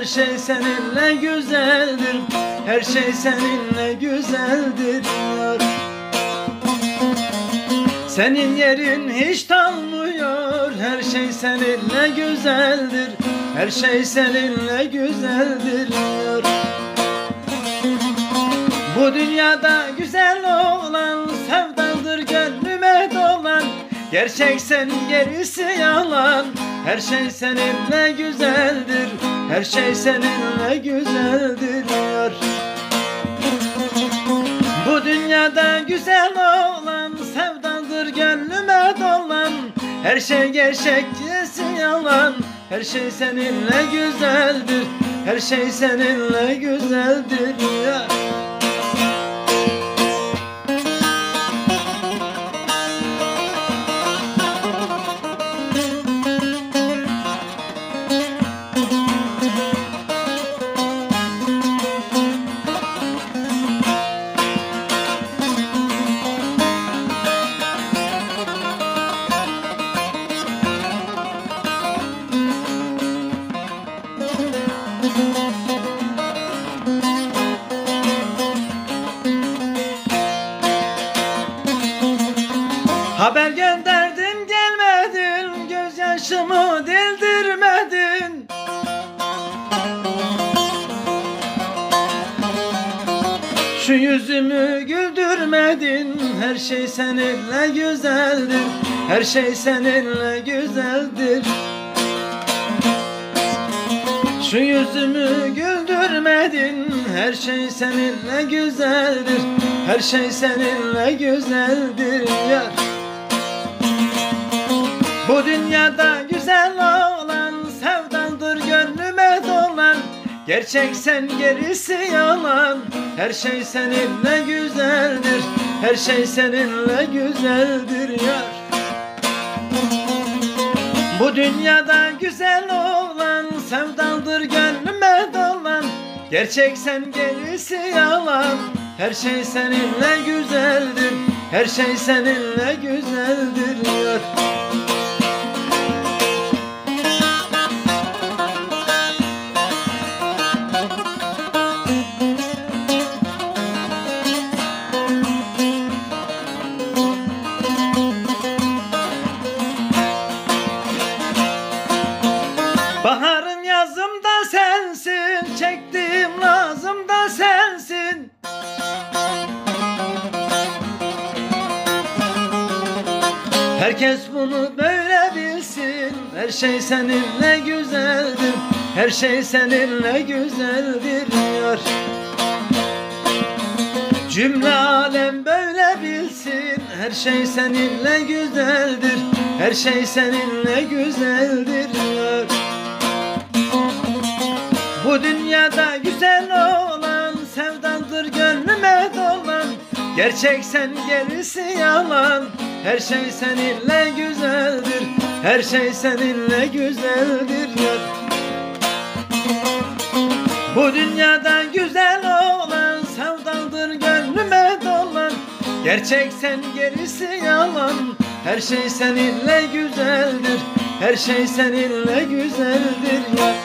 şey seninle güzeldir. Her şey seninle güzeldir yar. Senin yerin hiç tanımıyor. Her şey seninle güzeldir. Her şey seninle güzeldir yar. Bu dünyada güzel olan sevdadır gönlüme dolan. Gerçek sen gerisi yalan. Her şey seninle güzeldir. Her şey seninle güzeldir yar. Bu dünyada güzel olan sevdadır gönlüme dolan. Her şey gerçek gerisi yalan. Her şey seninle güzeldir. Her şey seninle güzeldir yar. Haber gönderdim gelmedin, gözyaşımı dildirmedin. Şu yüzümü güldürmedin. Her şey seninle güzeldir. Her şey seninle güzeldir. Şu yüzümü güldürmedin. Her şey seninle güzeldir. Her şey seninle güzeldir yar. Bu dünyada güzel olan sevdadır gönlüme dolan. Gerçek sen gerisi yalan. Her şey seninle güzeldir. Her şey seninle güzeldir yar. Bu dünyada güzel olan sevdadır gönlüme dolan. Gerçek sen gerisi yalan. Her şey seninle güzeldir. Her şey seninle güzeldir yar. Baharım yazım da sensin, çektiğim lazım da sensin. Herkes bunu böyle bilsin. Her şey seninle güzeldir. Her şey seninle güzeldir yar. Cümle alem böyle bilsin. Her şey seninle güzeldir. Her şey seninle güzeldir yar. Bu dünyada güzel olan sevdadır gönlüme dolan. Gerçek sen gerisi yalan. Her şey seninle güzeldir. Her şey seninle güzeldir yar. Bu dünyada güzel olan sevdadır gönlüme dolan. Gerçek sen gerisi yalan. Her şey seninle güzeldir. Her şey seninle güzeldir yar.